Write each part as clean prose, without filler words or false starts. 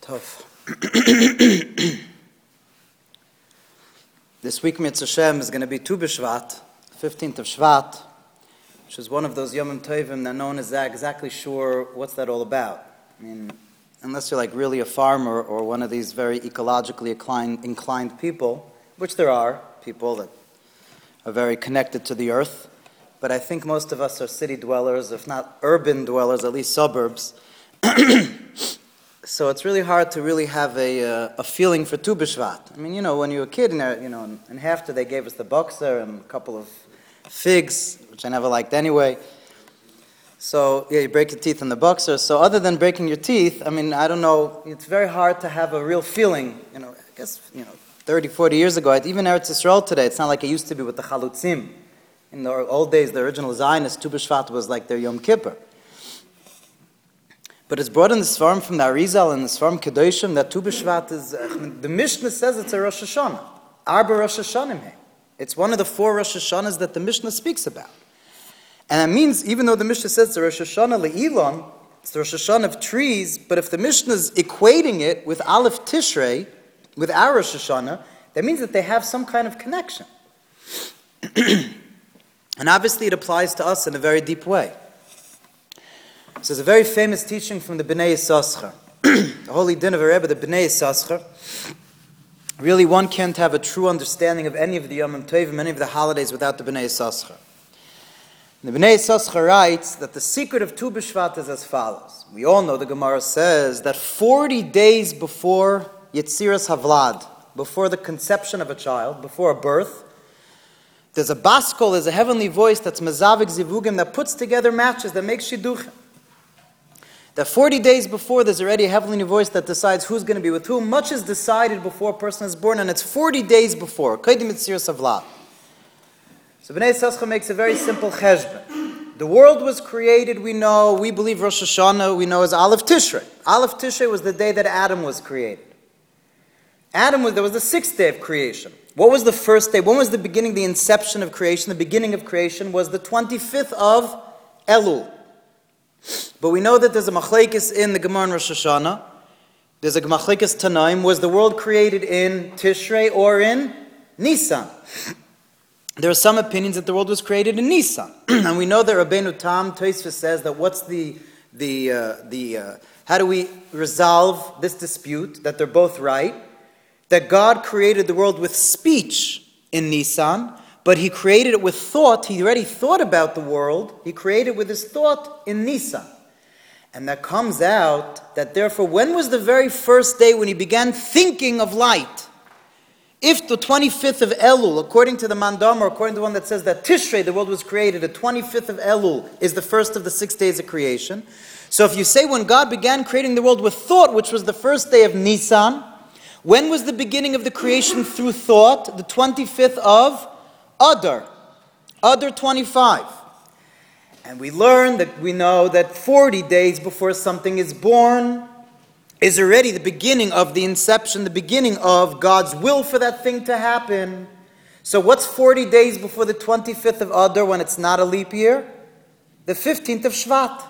Tov. This week, Mitzvah Hashem, is going to be Tu B'Shvat, 15th of Shvat, which is one of those Yomim Tovim that no one is exactly sure what's that all about. I mean, unless you're like really a farmer or one of these very ecologically inclined people, which there are people that are very connected to the earth, but I think most of us are city dwellers, if not urban dwellers, at least suburbs. So it's really hard to really have a feeling for Tu B'Shvat. I mean, you know, when you were a kid, in Haftar they gave us the boxer and a couple of figs, which I never liked anyway. So, yeah, you break your teeth in the boxer. So other than breaking your teeth, I mean, I don't know, it's very hard to have a real feeling. I guess, 30, 40 years ago, even Eretz Yisrael today, it's not like it used to be with the Chalutzim. In the old days, the original Zionists, Tu B'Shvat was like their Yom Kippur. But it's brought in the Svarim from the Arizal and the Svarim Kedoshim that Tu B'Shvat is, the Mishnah says it's a Rosh Hashanah. Arba Rosh Hashanim. It's one of the 4 Rosh Hashanahs that the Mishnah speaks about. And that means, even though the Mishnah says it's a Rosh Hashanah Le'ilon, it's the Rosh Hashanah of trees, but if the Mishnah is equating it with Aleph Tishrei, with our Rosh Hashanah, that means that they have some kind of connection. And obviously it applies to us in a very deep way. So there's a very famous teaching from the Bnei Yissaschar. The holy din of a Rebbe, the Bnei Yissaschar. Really, one can't have a true understanding of any of the Yom Tovim, any of the holidays without the Bnei Yissaschar. The Bnei Yissaschar writes that the secret of Tu B'Shvat is as follows. We all know the Gemara says that 40 days before Yetziras Havlad, before the conception of a child, before a birth, there's a baskol, there's a heavenly voice that's mezavik zivugim that puts together matches, that makes shidduchim. That 40 days before, there's already a heavenly voice that decides who's going to be with whom. Much is decided before a person is born, and it's 40 days before. Kaidim Yetziras Havlad. So Bnei Yissaschar makes a very simple cheshbon. The world was created, we believe Rosh Hashanah, we know as Aleph Tishrei. Aleph Tishrei was the day that Adam was created. There was the 6th day of creation. What was the first day? When was the beginning, the inception of creation? The beginning of creation was the 25th of Elul. But we know that there's a machlekes in the Gemara in Rosh Hashanah. There's a machlekes Tanaim. Was the world created in Tishrei or in Nisan? There are some opinions that the world was created in Nisan. And we know that Rabbeinu Tam, Tosfos says that what's how do we resolve this dispute, that they're both right? That God created the world with speech in Nisan, but He created it with thought. He already thought about the world. He created with His thought in Nisan. And that comes out that therefore, when was the very first day when He began thinking of light? If the 25th of Elul, according to the Mandam, or according to the one that says that Tishrei, the world was created, the 25th of Elul is the first of the 6 days of creation. So if you say when God began creating the world with thought, which was the first day of Nisan, when was the beginning of the creation through thought? The 25th of Adar. Adar 25. And we know that 40 days before something is born is already the beginning of the inception, the beginning of God's will for that thing to happen. So what's 40 days before the 25th of Adar when it's not a leap year? The 15th of Shvat.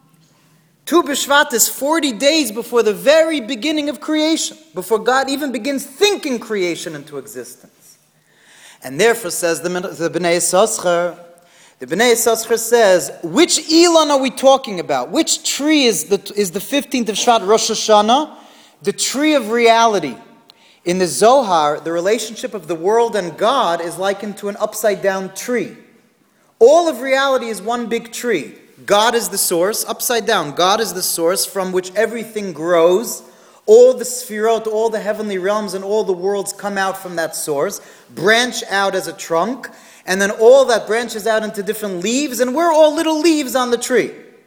Tu B'Shvat is 40 days before the very beginning of creation, before God even begins thinking creation into existence. And therefore, says the Bnei Yissaschar, the Bnei Yissaschar says, which Elon are we talking about? Which tree is the 15th of Shvat, Rosh Hashanah? The tree of reality. In the Zohar, the relationship of the world and God is likened to an upside-down tree. All of reality is one big tree. God is the source, upside down. God is the source from which everything grows. All the sphirot, all the heavenly realms and all the worlds come out from that source, branch out as a trunk, and then all that branches out into different leaves, and we're all little leaves on the tree.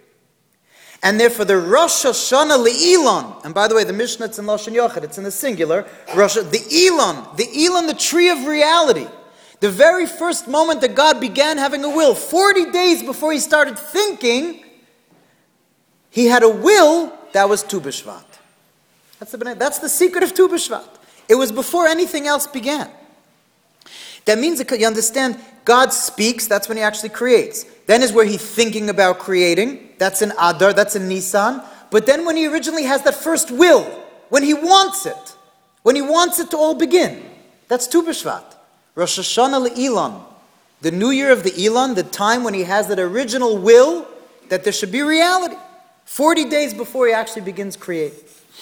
And therefore the Rosh Hashanah Le'ilon, and by the way, the Mishnah, it's in Lashon Yochid, it's in the singular, the Elon, the tree of reality. The very first moment that God began having a will, 40 days before He started thinking, He had a will that was Tu B'Shvat. That's the secret of Tu B'Shvat. It was before anything else began. That means that you understand, God speaks, that's when He actually creates. Then is where He's thinking about creating. That's in Adar, that's in Nisan. But then when He originally has that first will, when He wants it. When He wants it to all begin. That's Tu B'Shvat. Rosh Hashanah Le'Elon. The new year of the Elon, the time when He has that original will that there should be reality. 40 days before He actually begins creating.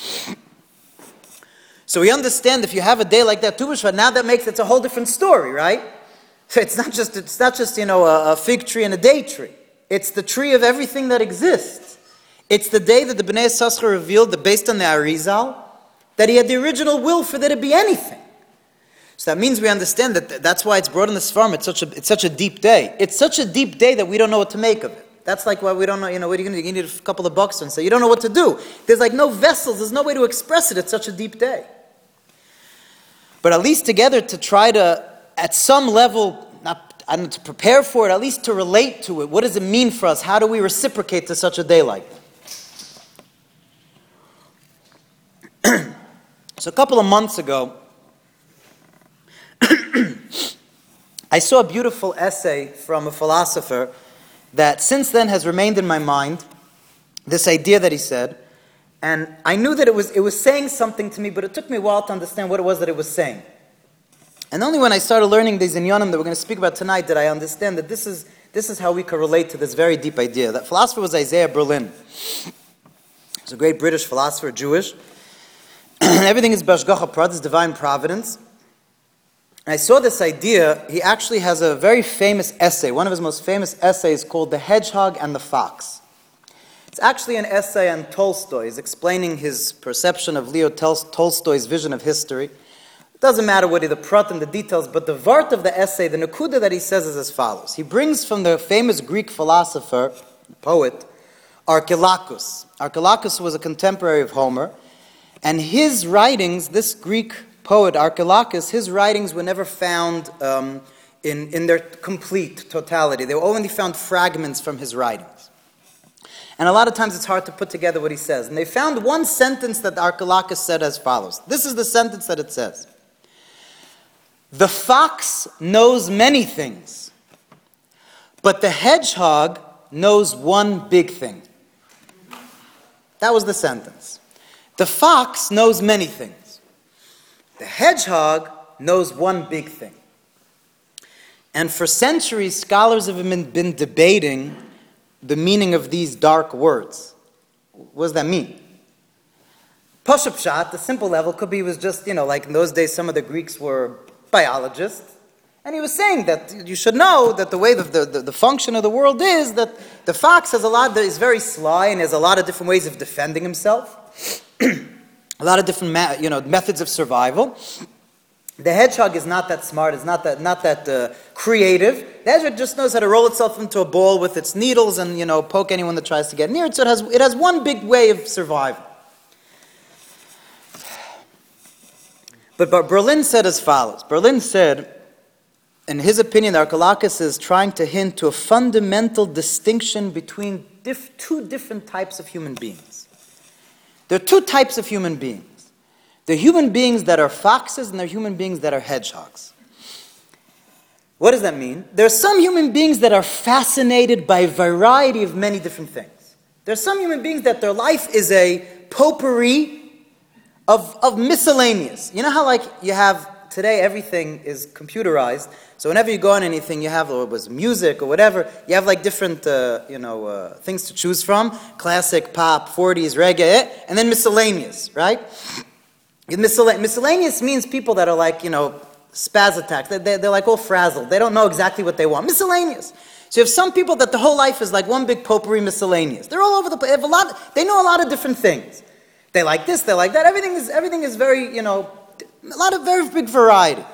So we understand if you have a day like that, Tu B'Shvat, now that makes it's a whole different story, right? So it's not just a fig tree and a day tree. It's the tree of everything that exists. It's the day that the Bnei Yissaschar revealed that based on the Arizal, that he had the original will for there to be anything. So that means we understand that that's why it's brought in the Sfarim. It's such a deep day. It's such a deep day that we don't know what to make of it. That's like why we don't know, what are you going to do? You need a couple of bucks and say, you don't know what to do. There's like no vessels. There's no way to express it. It's such a deep day. But at least together to try to, at some level, to prepare for it, at least to relate to it. What does it mean for us? How do we reciprocate to such a day like that? So a couple of months ago, I saw a beautiful essay from a philosopher that since then has remained in my mind, this idea that he said, and I knew that it was saying something to me, but it took me a while to understand what it was that it was saying. And only when I started learning these inyanim that we're going to speak about tonight did I understand that this is how we can relate to this very deep idea. That philosopher was Isaiah Berlin. He's a great British philosopher, Jewish. Everything is Bashgacha Prat, divine providence. And I saw this idea. He actually has a very famous essay, one of his most famous essays called The Hedgehog and the Fox. It's actually an essay on Tolstoy. He's explaining his perception of Leo Tolstoy's vision of history. It doesn't matter what the prat and the details, but the vart of the essay, the nakuda that he says is as follows. He brings from the famous Greek philosopher, poet, Archelaus. Archelaus was a contemporary of Homer, and his writings, this Greek poet Archelaus, his writings were never found in their complete totality. They were only found fragments from his writings. And a lot of times it's hard to put together what he says. And they found one sentence that Archelaus said as follows. This is the sentence that it says. The fox knows many things, but the hedgehog knows one big thing. That was the sentence. The fox knows many things. The hedgehog knows one big thing. And for centuries, scholars have been debating the meaning of these dark words. What does that mean? Pashup Pshat, the simple level, could be was just, like in those days, some of the Greeks were biologists. And he was saying that you should know that the way the function of the world is that the fox is very sly and has a lot of different ways of defending himself. A lot of different methods of survival. The hedgehog is not that smart, is not that creative. The hedgehog just knows how to roll itself into a ball with its needles and poke anyone that tries to get near it. So it has one big way of survival. But Berlin said as follows. Berlin said, in his opinion, Archelaus is trying to hint to a fundamental distinction between two different types of human beings. There are two types of human beings. There are human beings that are foxes and there are human beings that are hedgehogs. What does that mean? There are some human beings that are fascinated by a variety of many different things. There are some human beings that their life is a potpourri of miscellaneous. You know how you have today everything is computerized, so whenever you go on anything you have, or it was music or whatever, you have different things to choose from. Classic, pop, 40s, reggae, and then miscellaneous, right? Miscellaneous means people that are spaz attacks. They're all frazzled. They don't know exactly what they want. Miscellaneous. So you have some people that the whole life is like one big potpourri miscellaneous. They're all over the place. They know a lot of different things. They like this, they like that. Everything is very, a lot of very big variety.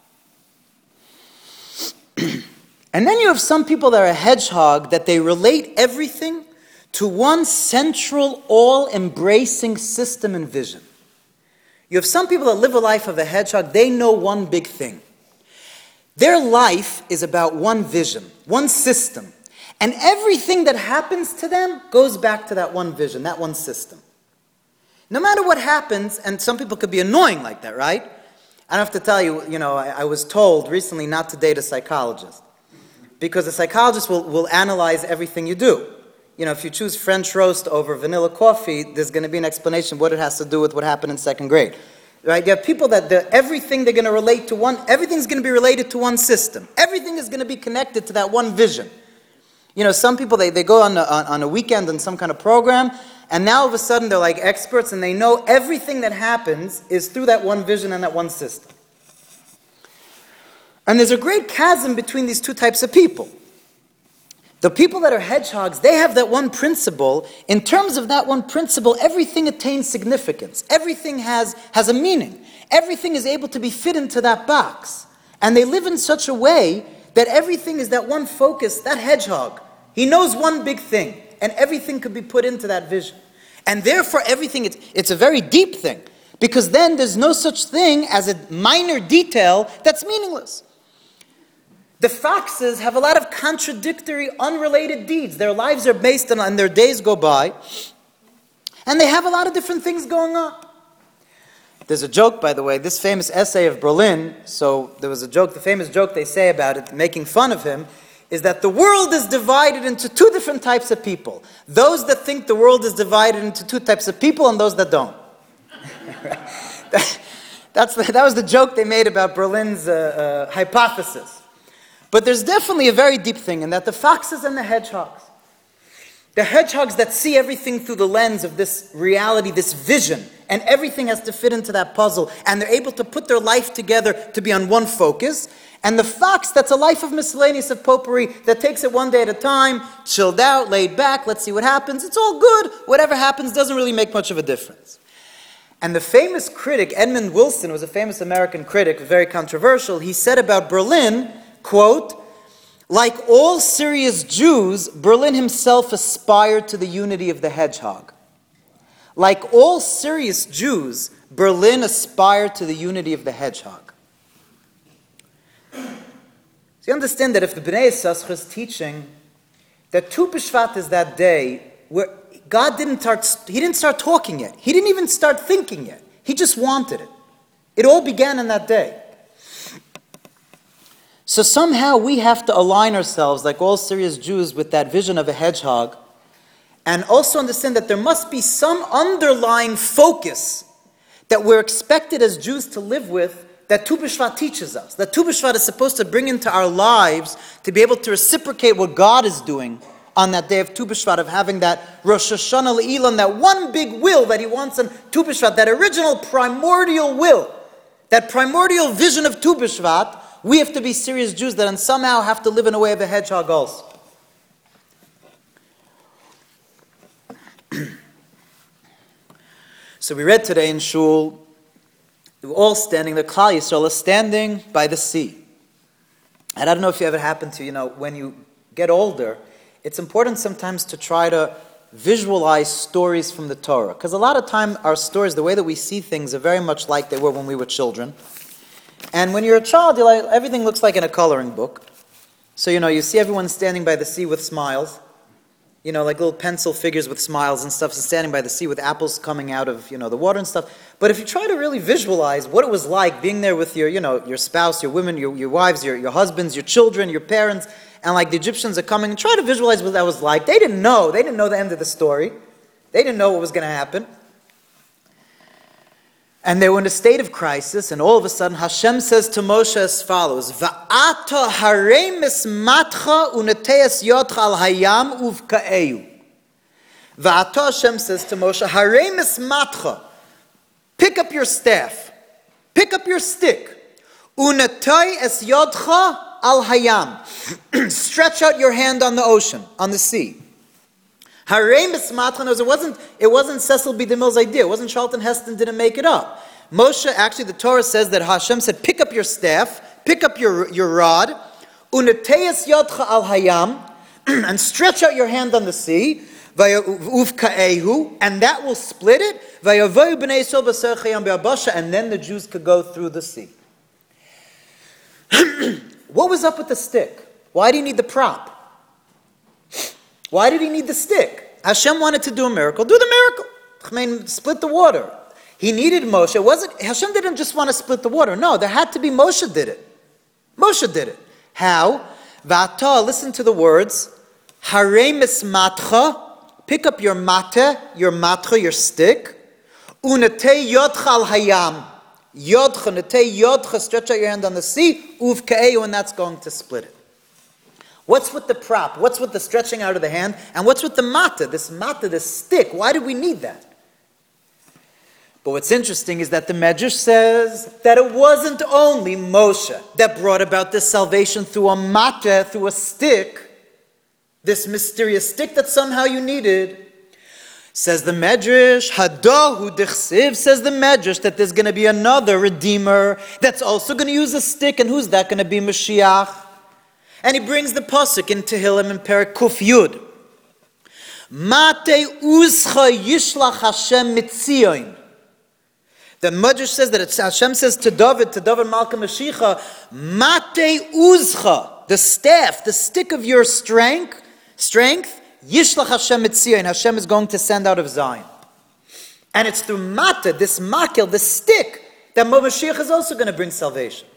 And then you have some people that are a hedgehog, that they relate everything to one central, all-embracing system and vision. You have some people that live a life of a hedgehog, they know one big thing. Their life is about one vision, one system. And everything that happens to them goes back to that one vision, that one system. No matter what happens, and some people could be annoying like that, right? I don't have to tell you, I was told recently not to date a psychologist. Because a psychologist will analyze everything you do. if you choose French roast over vanilla coffee, there's going to be an explanation what it has to do with what happened in second grade. Right? You have people that everything they're going to relate to everything's going to be related to one system. Everything is going to be connected to that one vision. Some people, they go on a weekend on some kind of program, and now all of a sudden they're like experts, and they know everything that happens is through that one vision and that one system. And there's a great chasm between these two types of people. The people that are hedgehogs, they have that one principle. In terms of that one principle, everything attains significance. Everything has a meaning. Everything is able to be fit into that box. And they live in such a way that everything is that one focus, that hedgehog. He knows one big thing, and everything could be put into that vision. And therefore, everything, it's a very deep thing. Because then there's no such thing as a minor detail that's meaningless. The foxes have a lot of contradictory, unrelated deeds. Their lives are based on, and their days go by. And they have a lot of different things going on. There's a joke, by the way, this famous essay of Berlin, so there was a joke, the famous joke they say about it, making fun of him, is that the world is divided into two different types of people. Those that think the world is divided into two types of people and those that don't. That was the joke they made about Berlin's hypothesis. But there's definitely a very deep thing in that the foxes and the hedgehogs that see everything through the lens of this reality, this vision, and everything has to fit into that puzzle, and they're able to put their life together to be on one focus. And the fox, that's a life of miscellaneous, of potpourri, that takes it one day at a time, chilled out, laid back, let's see what happens. It's all good. Whatever happens doesn't really make much of a difference. And the famous critic, Edmund Wilson, was a famous American critic, very controversial. He said about Berlin, quote, like all serious Jews, Berlin himself aspired to the unity of the hedgehog. Like all serious Jews, Berlin aspired to the unity of the hedgehog. So you understand that if the Bnei Yissaschar is teaching that Tu B'Shvat is that day where God didn't start talking yet. He didn't even start thinking yet. He just wanted it. It all began on that day. So somehow we have to align ourselves, like all serious Jews, with that vision of a hedgehog, and also understand that there must be some underlying focus that we're expected as Jews to live with, that Tu B'Shvat teaches us. That Tu B'Shvat is supposed to bring into our lives to be able to reciprocate what God is doing on that day of Tu B'Shvat, of having that Rosh Hashanah Le'ilam, that one big will that He wants on Tu B'Shvat, that original primordial will, that primordial vision of Tu B'Shvat. We have to be serious Jews that and somehow have to live in a way of a hedgehog also. So we read today in Shul, they were all standing, the Klal Yisrael is standing by the sea. And I don't know if it ever happened to you, when you get older, it's important sometimes to try to visualize stories from the Torah. Because a lot of time our stories, the way that we see things, are very much like they were when we were children. And when you're a child, everything looks like in a coloring book. So, you see everyone standing by the sea with smiles. Like little pencil figures with smiles and stuff, standing by the sea with apples coming out of, the water and stuff. But if you try to really visualize what it was like being there with your, your spouse, your women, your wives, your husbands, your children, your parents, and like the Egyptians are coming, and try to visualize what that was like. They didn't know. They didn't know the end of the story. They didn't know what was going to happen. And they were in a state of crisis, and all of a sudden Hashem says to Moshe as follows, Va'ata harei mismatcha uneteas yotcha al hayam uvka'eu. Va'ata, Hashem says to Moshe, harei mismatcha, pick up your staff, pick up your stick, uneteas yotcha al hayam, stretch out your hand on the ocean, on the sea. Harei mismatcha, it wasn't Cecil B. DeMille's idea. It wasn't Charlton Heston didn't make it up. Moshe, actually the Torah says that Hashem said, pick up your staff, pick up your rod, uneteas yodcha al hayam, and stretch out your hand on the sea, uvka'ehu, and that will split it, and then the Jews could go through the sea. What was up with the stick? Why do you need the prop? Why did he need the stick? Hashem wanted to do a miracle. Do the miracle. Split the water. He needed Moshe. Hashem didn't just want to split the water. No, there had to be Moshe did it. Moshe did it. How? V'ata, listen to the words. Harei mismatcha pick up your mate, your matra, your stick, unatei yodcha al hayam. Yodcha, natei yodcha, stretch out your hand on the sea, uvka'eu, and that's going to split it. What's with the prop? What's with the stretching out of the hand? And what's with the mata, this stick? Why do we need that? But what's interesting is that the Medrash says that it wasn't only Moshe that brought about this salvation through a mata, through a stick, this mysterious stick that somehow you needed. Says the Medrash, Hadahu dichsiv, says the Medrash, that there's going to be another Redeemer that's also going to use a stick, and who's that going to be? Mashiach. And he brings the pasuk in Tehillim in Perek Kuf Yud. Mate uzcha yishlach Hashem mitzion. The Medrash says that Hashem says to David Malka Mashiach, Mate uzcha, the staff, the stick of your strength, Yishlach Hashem Mitzion, Hashem is going to send out of Zion. And it's through Mata, this makil, this stick, that Mashiach is also going to bring salvation.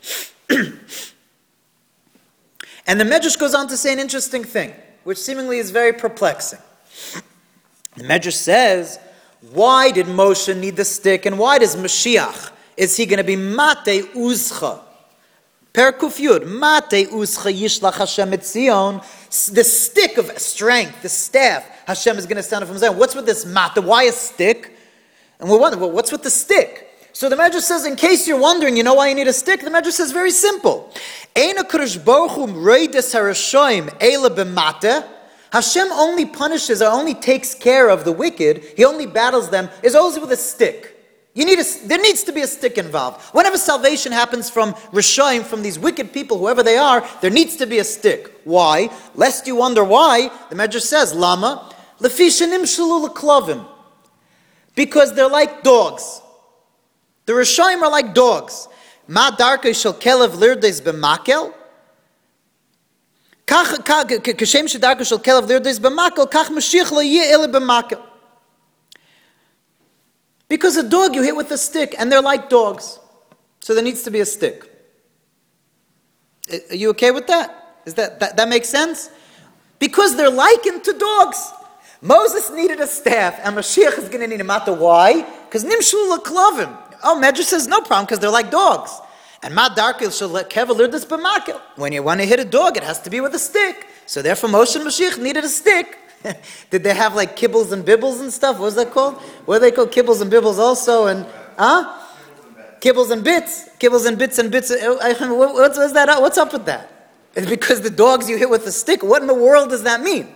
And the Medrash goes on to say an interesting thing, which seemingly is very perplexing. The Medrash says, why did Moshe need the stick, and why does Mashiach, is he going to be Mate Uzcha? Perek Kuf Yud, Mate Uzcha Yishlach Hashem Mitzion, the stick of strength, the staff, Hashem is going to stand up from Zion. What's with this mata? Why a stick? And we're wondering, well, what's with the stick? So the Medrash says, in case you're wondering, you know why you need a stick? The Medrash says very simple. Hashem only punishes or only takes care of the wicked, he only battles them, is always with a stick. There needs to be a stick involved. Whenever salvation happens from Rishoim, from these wicked people, whoever they are, there needs to be a stick. Why? Lest you wonder why, the Medrash says, Lama, Lefi shenimshelu l'klovim. Because they're like dogs. The Rishoim are like dogs. Ma darkei shel kelev lirdes b'makel. Kashem shedarkei shel kelev lirdes b'makel, kach Mashiach lo yeh ele b'makel. Because a dog you hit with a stick, and they're like dogs. So there needs to be a stick. Are you okay with that? Is that makes sense? Because they're likened to dogs. Moses needed a staff, and Mashiach is going to need a mata. Why? Because nimshul l'klavim. Oh, Medrash says no problem, because they're like dogs. And ma darkil shel kever lirdas b'makel. When you want to hit a dog, it has to be with a stick. So therefore Moshe and Mashiach needed a stick. Did they have like kibbles and bibbles and stuff? What was that called? What are they called? Kibbles and bibbles also? And kibbles and bits. Kibbles and bits and bits. What's that? What's up with that? It's because the dogs you hit with a stick. What in the world does that mean?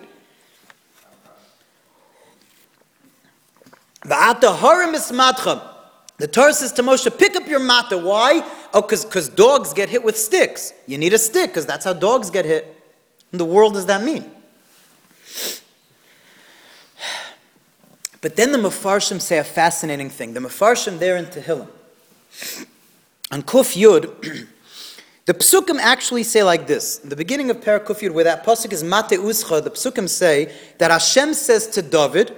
The Torah says to Moshe, pick up your mata. Why? Oh, because dogs get hit with sticks. You need a stick because that's how dogs get hit. What in the world does that mean? But then the Mefarshim say a fascinating thing. The Mefarshim there in Tehillim, on Kuf Yud, the Psukim actually say like this. In the beginning of Perek Kuf Yud, where that pasuk is Mate Uzcha, the Psukim say that Hashem says to David,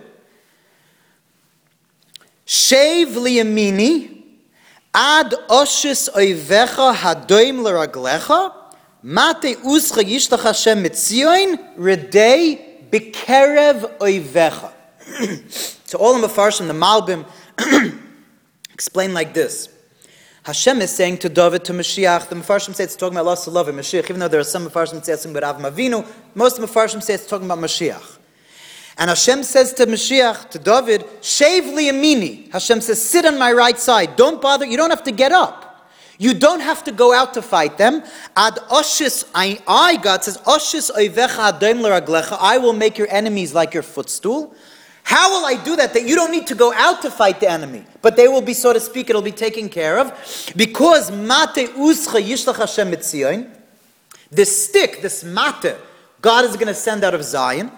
Shev liyamini ad oshis oivecha hadoim l'raglecha Mate Uzcha yishlach Hashem mitzion redei b'kerev oivecha. So all the Mefarshim, the Malbim, explain like this. Hashem is saying to David, to Mashiach, the Mefarshim say it's talking about loss of love and Mashiach, even though there are some Mefarshim that say it's talking about Avram Avinu, most of the Mefarshim say it's talking about Mashiach. And Hashem says to Mashiach, to David, Shev liyamini. Hashem says, sit on my right side. Don't bother, you don't have to get up. You don't have to go out to fight them. Ad oshis, I, God says, Oshis oivecha hadoim l'raglecha, I will make your enemies like your footstool. How will I do that? That you don't need to go out to fight the enemy, but they will be, so to speak, it'll be taken care of. Because mate uzcha yishlach Hashem mitzion, this stick, this mate, God is going to send out of Zion.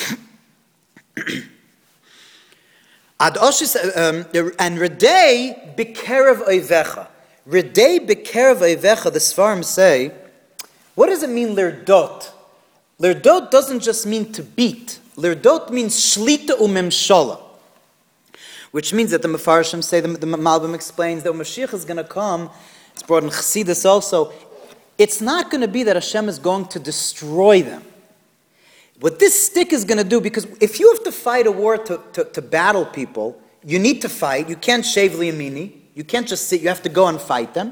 Ad oshis and redei b'kerev oivecha. Redei b'kerev oivecha. The Sfarim say, what does it mean lirdot? Lirdot doesn't just mean to beat. Lirdot means shlita umemshala, which means that the Mefarshim say, the Malbim explains that when Mashiach is going to come, it's brought in Chassidus also, it's not going to be that Hashem is going to destroy them. what this stick is going to do, because if you have to fight a war to battle people, you need to fight. You can't shave liyamini. You can't just sit. You have to go and fight them.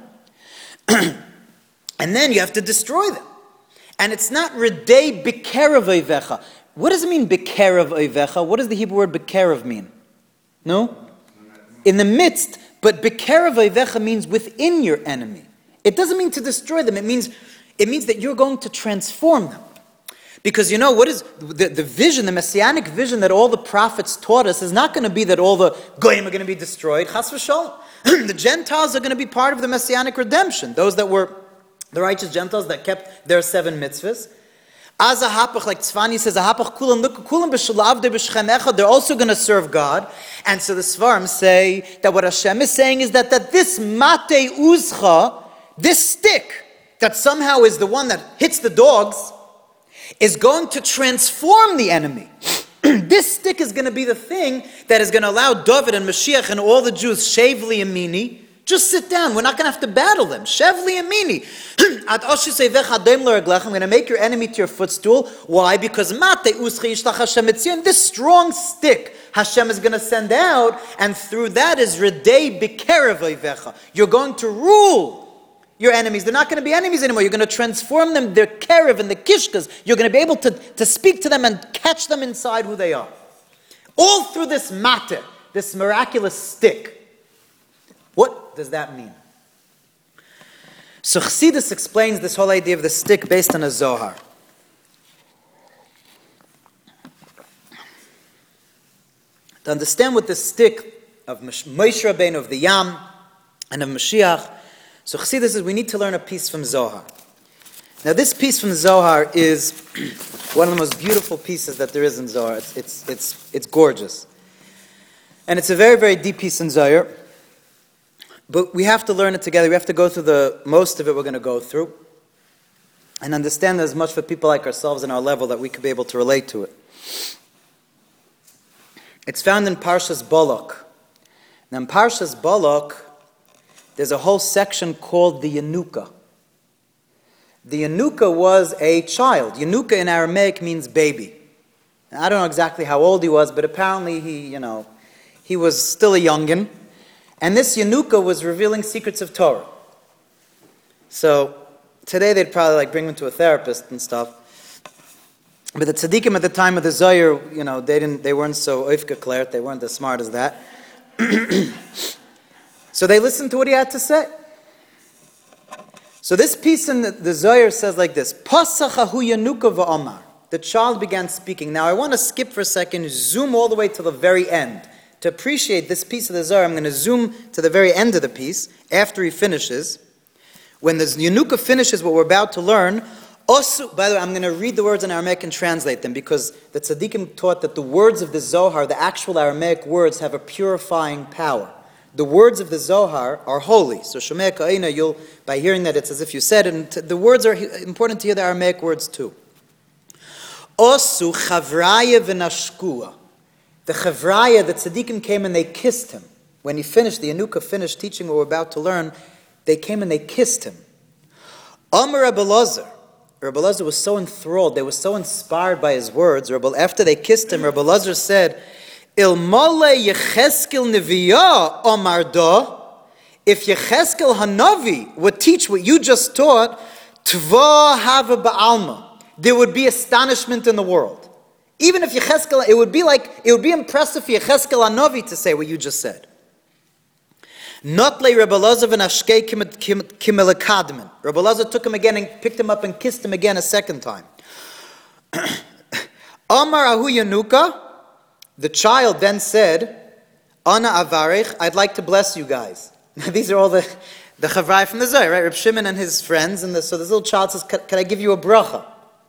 And then you have to destroy them. And it's not redei b'kerev oivecha. What does it mean, b'kerev oivecha? What does the Hebrew word b'kerev mean? No? In the midst. But b'kerev oivecha means within your enemy. It doesn't mean to destroy them. It means that you're going to transform them. Because you know, what is the vision, the messianic vision that all the prophets taught us is not going to be that all the goyim are going to be destroyed. Chas v'shalom. The Gentiles are going to be part of the messianic redemption. Those that were the righteous Gentiles that kept their 7 mitzvahs. Az ahapach, like Tzfani says, ahapach kulam b'shalavde b'shchem echad, they're also going to serve God. And so the Svarim say that what Hashem is saying is that this mate uzcha, this stick, that somehow is the one that hits the dogs, is going to transform the enemy. This stick is going to be the thing that is going to allow David and Mashiach and all the Jews, Shev liyamini, just sit down. We're not going to have to battle them. Shev liyamini. I'm going to make your enemy to your footstool. Why? Because this strong stick Hashem is going to send out, and through that is redei b'kerev oivecha. You're going to rule your enemies. They're not going to be enemies anymore. You're going to transform them, their kerev and the kishkas. You're going to be able to speak to them and catch them inside who they are. All through this matter, this miraculous stick. What does that mean? So Chassidus explains this whole idea of the stick based on a Zohar. To understand what the stick of Moshe Rabbeinu, of the Yam, and of Mashiach, so Chassidus says we need to learn a piece from Zohar. Now this piece from Zohar is one of the most beautiful pieces that there is in Zohar. It's gorgeous. And it's a very, very deep piece in Zohar. But we have to learn it together. We have to go through most of it we're going to go through. And understand as much for people like ourselves in our level that we could be able to relate to it. It's found in Parshas Balak. Now in Parshas Balak, there's a whole section called the Yanuka. The Yanuka was a child. Yanuka in Aramaic means baby. Now, I don't know exactly how old he was, but apparently he was still a youngin. And this Yanuka was revealing secrets of Torah. So today they'd probably bring him to a therapist and stuff. But the tzaddikim at the time of the Zohar, they weren't so oifgeklert, they weren't as smart as that. So they listened to what he had to say. So this piece in the Zohar says like this: Pasachahu Yanuka va'amar. The child began speaking. Now I want to skip for a second, zoom all the way to the very end. To appreciate this piece of the Zohar, I'm going to zoom to the very end of the piece, after he finishes. When the Yanuka finishes what we're about to learn, by the way, I'm going to read the words in Aramaic and translate them, because the tzaddikim taught that the words of the Zohar, the actual Aramaic words, have a purifying power. The words of the Zohar are holy. So Shomei Ka'ina, by hearing that, it's as if you said it, and the words are important to hear the Aramaic words too. Osu chavraya v'nashkua. The Chavraya, the tzaddikim came and they kissed him. When he finished, the Yanuka finished teaching what we're about to learn, they came and they kissed him. Amar Rabbi Elazar was so enthralled, they were so inspired by his words. After they kissed him, Rabbi Elazar said, Ilmale Yecheskel Neviah Amar Da, if Yecheskel Hanavi would teach what you just taught, Tva Hava Ba'alma, there would be astonishment in the world. Even if Yecheskel, it would be impressive for Yecheskel Hanavi to say what you just said. Not like Rabbi Elazar and Ashkei Kimelakadman. Rabbi Elazar took him again and picked him up and kissed him again a second time. Amar Ahu Yanuka, the child then said, Ana Avarich, I'd like to bless you guys. These are all the Chavrai from the Zohar, right? Reb Shimon and his friends. So this little child says, can I give you a bracha?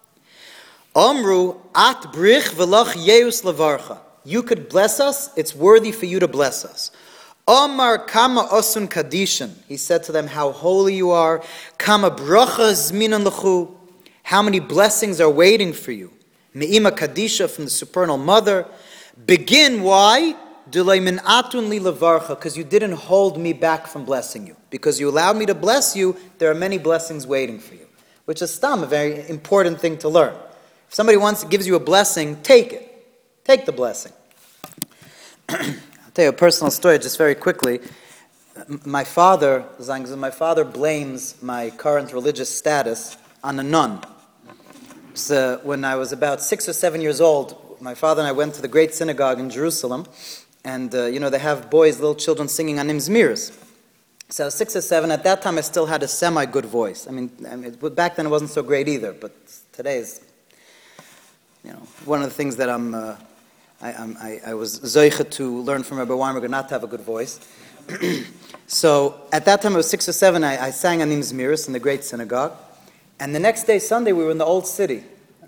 Amru at brich v'lach yeus levarcha. You could bless us. It's worthy for you to bless us. Amar kama osun kadishan. He said to them, how holy you are. Kama bracha zminan lechu. How many blessings are waiting for you. Me'ima kadisha, from the supernal mother. Begin, why? Delay min atun li levarcha. Because you didn't hold me back from blessing you. Because you allowed me to bless you, there are many blessings waiting for you. Which is stam, a very important thing to learn. If somebody gives you a blessing, take it. Take the blessing. I'll tell you a personal story just very quickly. My father blames my current religious status on a nun. So when I was about 6 or 7 years old, my father and I went to the great synagogue in Jerusalem, and they have little children singing Anim Zmiris. So I was 6 or 7. At that time, I still had a semi-good voice. Back then it wasn't so great either, but today is, one of the things that I was zoiche to learn from Rabbi Weinberger not to have a good voice. So at that time, I was 6 or 7. I sang Anim Zmiris in the great synagogue, and the next day, Sunday, we were in the old city,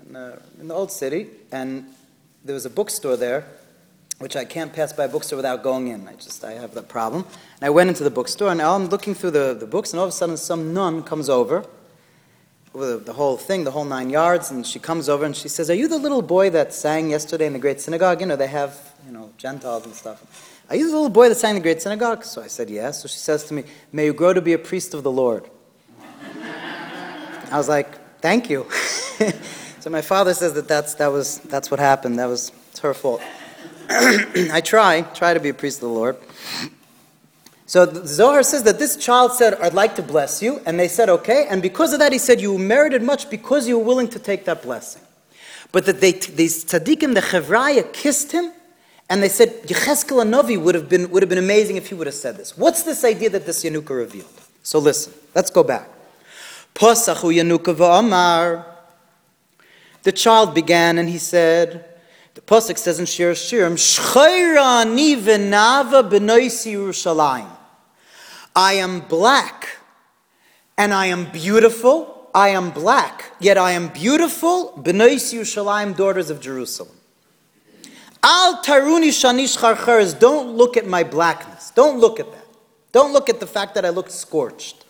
and there was a bookstore there, which I can't pass by a bookstore without going in. I have that problem. And I went into the bookstore, and now I'm looking through the books, and all of a sudden, some nun comes over with the whole thing, the whole 9 yards, and she comes over and she says, "Are you the little boy that sang yesterday in the great synagogue? They have, Gentiles and stuff. Are you the little boy that sang in the great synagogue?" So I said, "Yes." So she says to me, "May you grow to be a priest of the Lord." I was like, "Thank you." So my father says that's what happened. It's her fault. I try to be a priest of the Lord. So the Zohar says that this child said, "I'd like to bless you," and they said, "Okay." And because of that, he said, "You merited much because you were willing to take that blessing." But that these tzaddikim, the Chevraya, kissed him, and they said, Yecheskel HaNavi would have been amazing if he would have said this. What's this idea that this Yanuka revealed? So listen, let's go back. Posachu Yanuka v'amar. The child began and he said, the Pasuk says in Shir Shirim, Shchayra ani v'nava b'noisi Yerushalayim. I am black and I am beautiful. I am black, yet I am beautiful. B'noisi Yerushalayim, daughters of Jerusalem. Al taruni shani shcharcheres. Don't look at my blackness. Don't look at that. Don't look at the fact that I look scorched.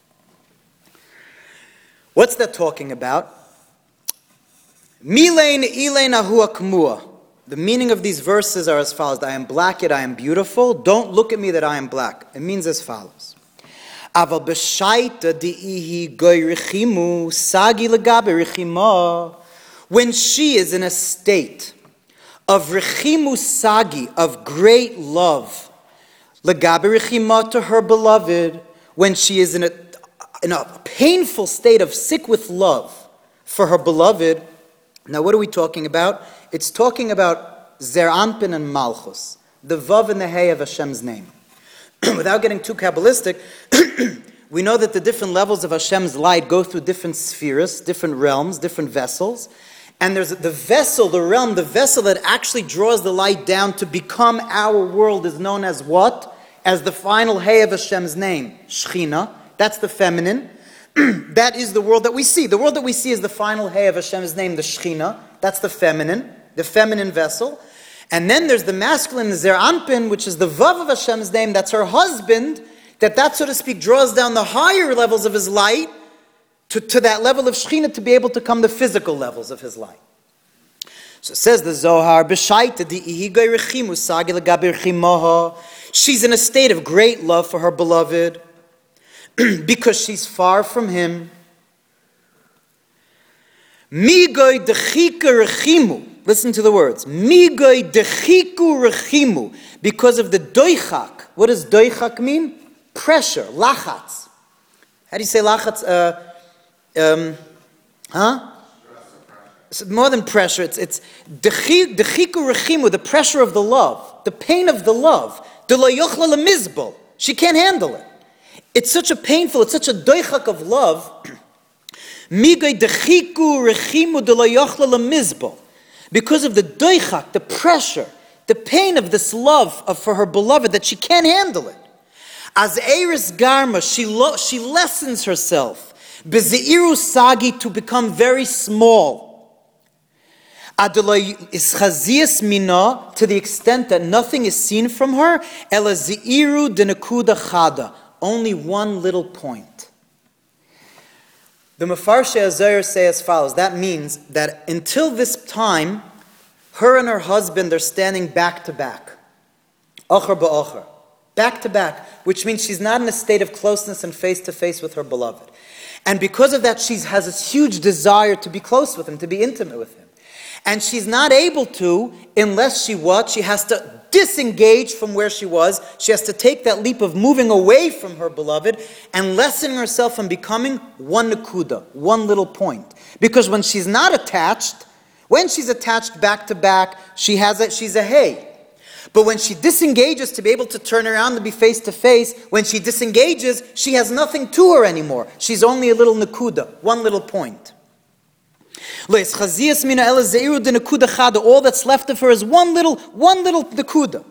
What's that talking about? Milein ilein ahu akmua. The meaning of these verses are as follows. I am black, yet I am beautiful. Don't look at me that I am black. It means as follows. Aval b'shaita di'ihi goy rechimu sagi legabe rechima. When she is in a state of rechimu sagi, of great love, legabe rechima, to her beloved, when she is in a painful state of sick with love for her beloved. Now, what are we talking about? It's talking about Zer Anpin and Malchus, the Vav and the Hey of Hashem's name. Without getting too Kabbalistic, we know that the different levels of Hashem's light go through different spheres, different realms, different vessels. And there's the vessel, the realm, the vessel that actually draws the light down to become our world is known as what? As the final Hey of Hashem's name, Shechina. That's the feminine. That is the world that we see. The world that we see is the final Hey of Hashem's name, the Shechina. That's the feminine vessel. And then there's the masculine, the Zer Anpin, which is the Vav of Hashem's name. That's her husband. That, so to speak, draws down the higher levels of his light to that level of Shechina to be able to come the physical levels of his light. So it says the Zohar, she's in a state of great love for her beloved because she's far from him. Migoy dechika rechimu. Listen to the words. Migoy dechiku rechimu. Because of the doichak. What does doichak mean? Pressure, lachatz. How do you say lachatz? It's more than pressure. It's dechiku rechimu, the pressure of the love, the pain of the love. De lo yochla lemizbol. She can't handle it. It's such a doichak of love. Migay dechiku rechimu de lo yochla lemizbol. Because of the doichak, the pressure, the pain of this love for her beloved that she can't handle it. As Eris Garma, she lessens herself. Bezeiru Sagi, to become very small. Adolai ischazias mina, to the extent that nothing is seen from her. Ela zeiru denekuda chada, only one little point. The Mefarshei HaZohar say as follows. That means that until this time, her and her husband are standing back to back. Ocher ba'ocher. Back to back. Which means she's not in a state of closeness and face to face with her beloved. And because of that, she has this huge desire to be close with him, to be intimate with him. And she's not able to unless she what? She has to disengage from where she was. She has to take that leap of moving away from her beloved and lessening herself from becoming one nakuda, one little point. Because when she's not attached, when she's attached back to back, she's a hey. But when she disengages to be able to turn around and be face to face, when she disengages, she has nothing to her anymore. She's only a little nakuda, one little point. All that's left of her is one little nakuda.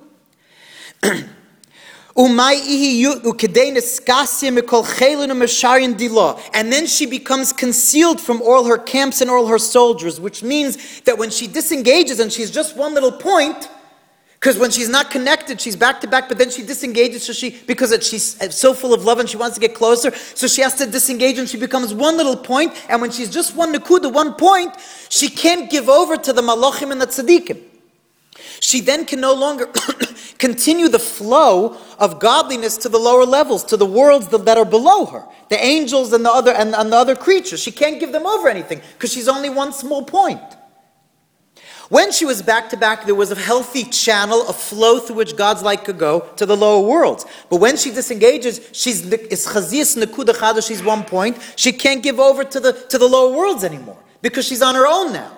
And then she becomes concealed from all her camps and all her soldiers, which means that when she disengages and she's just one little point, because when she's not connected, she's back to back, but then she disengages because she's so full of love and she wants to get closer, so she has to disengage and she becomes one little point, and when she's just one nakuda, one point, she can't give over to the malachim and the tzaddikim. She then can no longer continue the flow of godliness to the lower levels, to the worlds that are below her, the angels and the other creatures. She can't give them over anything because she's only one small point. When she was back to back, there was a healthy channel, a flow through which God's light could go to the lower worlds. But when she disengages, she's nekuda chada, she's one point. She can't give over to the lower worlds anymore because she's on her own now.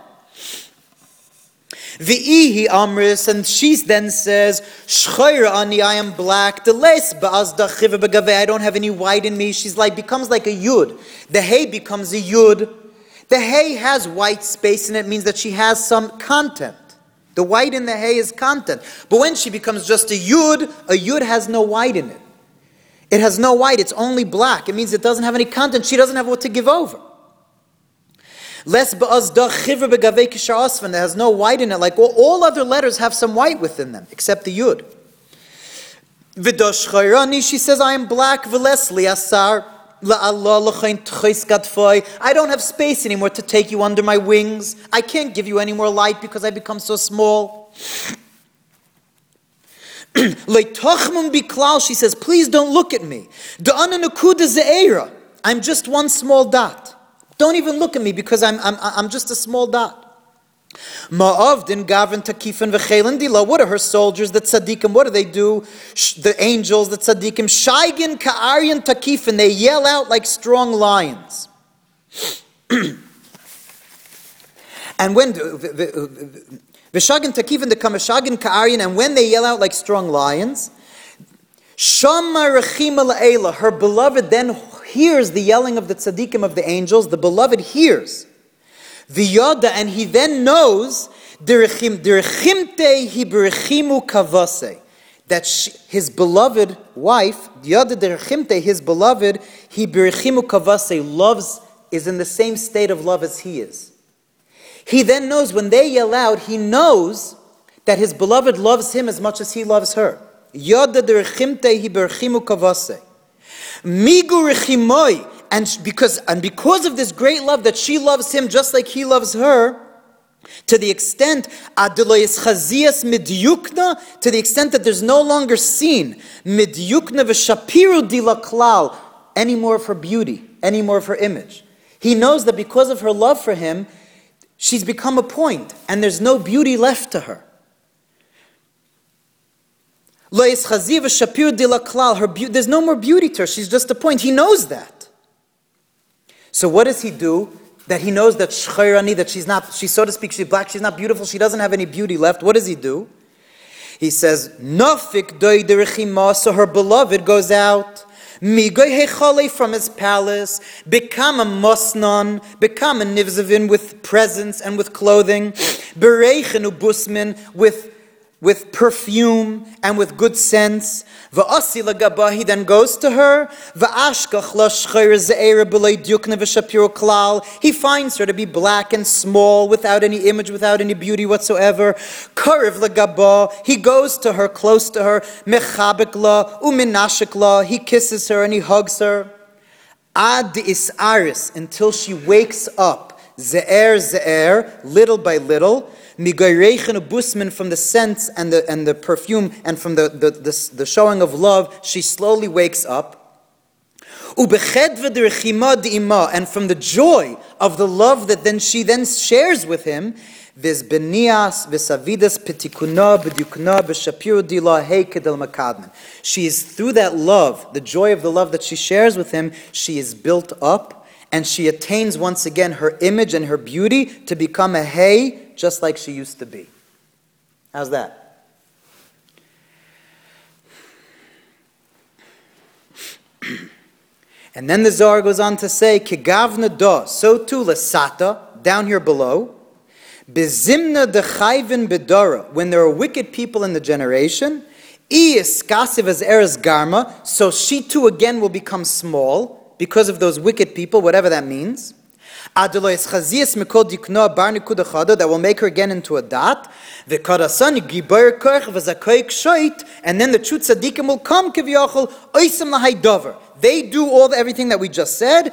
V'ihi amris, and she then says, Shchayra ani, I am black. Deles ba'azda chiva begaveh, I don't have any white in me. She's becomes like a yud. The hay becomes a yud. The hay has white space in it, means that she has some content. The white in the hay is content. But when she becomes just a yud has no white in it. It has no white, it's only black. It means it doesn't have any content. She doesn't have what to give over. Les ba'azda chivra begavei kishar asfan, there has no white in it. Like all other letters have some white within them, except the yud. V'dosh chayrani, she says, I am black. V'les li asar. I don't have space anymore to take you under my wings. I can't give you any more light because I become so small. She says, please don't look at me. I'm just one small dot. Don't even look at me because I'm just a small dot. What are her soldiers, the tzaddikim? What do they do? The angels, the tzaddikim, shaygin ka'aryan takifin, they yell out like strong lions. And when v'shagin takifin, they come shagin ka'aryan, and when they yell out like strong lions, shama rechima la'ela, her beloved then hears the yelling of the tzaddikim, of the angels. The beloved hears. V'yada, and he then knows that his beloved wife, his beloved, loves, is in the same state of love as he is. He then knows when they yell out, he knows that his beloved loves him as much as he loves her. And because of this great love that she loves him just like he loves her, to the extent that there's no longer seen any more of her beauty, any more of her image. He knows that because of her love for him, she's become a point, and there's no beauty left to her. There's no more beauty to her. She's just a point. He knows that. So what does he do? That he knows that shchayrani, that she's so to speak, she's black, she's not beautiful, she doesn't have any beauty left. What does he do? He says, Nafik doy derechima, so her beloved goes out, migoy hechale, from his palace, become a mosnon, become a nivzavin, with presents and with clothing, bereichen ubusmin, with perfume and with good sense. V'asi lagaba, he then goes to her. V'ashkach l'shchayr ze'era b'lei dukne v'shapiro klal. He finds her to be black and small, without any image, without any beauty whatsoever. Karev lagaba, he goes to her, close to her. Mechabek la uminashik la, he kisses her and he hugs her. Ad isaris, until she wakes up. Ze'er, little by little. Migayreichen busman, from the scent and the perfume and from the showing of love, she slowly wakes up. And from the joy of the love that she then shares with him, Vis benias visavidas pitikuna b'dukna b'shapiru dila heikedel makadman. She is, through that love, the joy of the love that she shares with him, she is built up, and she attains once again her image and her beauty to become a hay just like she used to be. How's that? And then the Zohar goes on to say, Kigavna do, so too lasata, down here below, bezimna dechayvin bedora, when there are wicked people in the generation, ieskasiv as eres garma, so she too again will become small, because of those wicked people, whatever that means. That will make her again into a dot. And then the true tzaddikim will come, they do everything that we just said.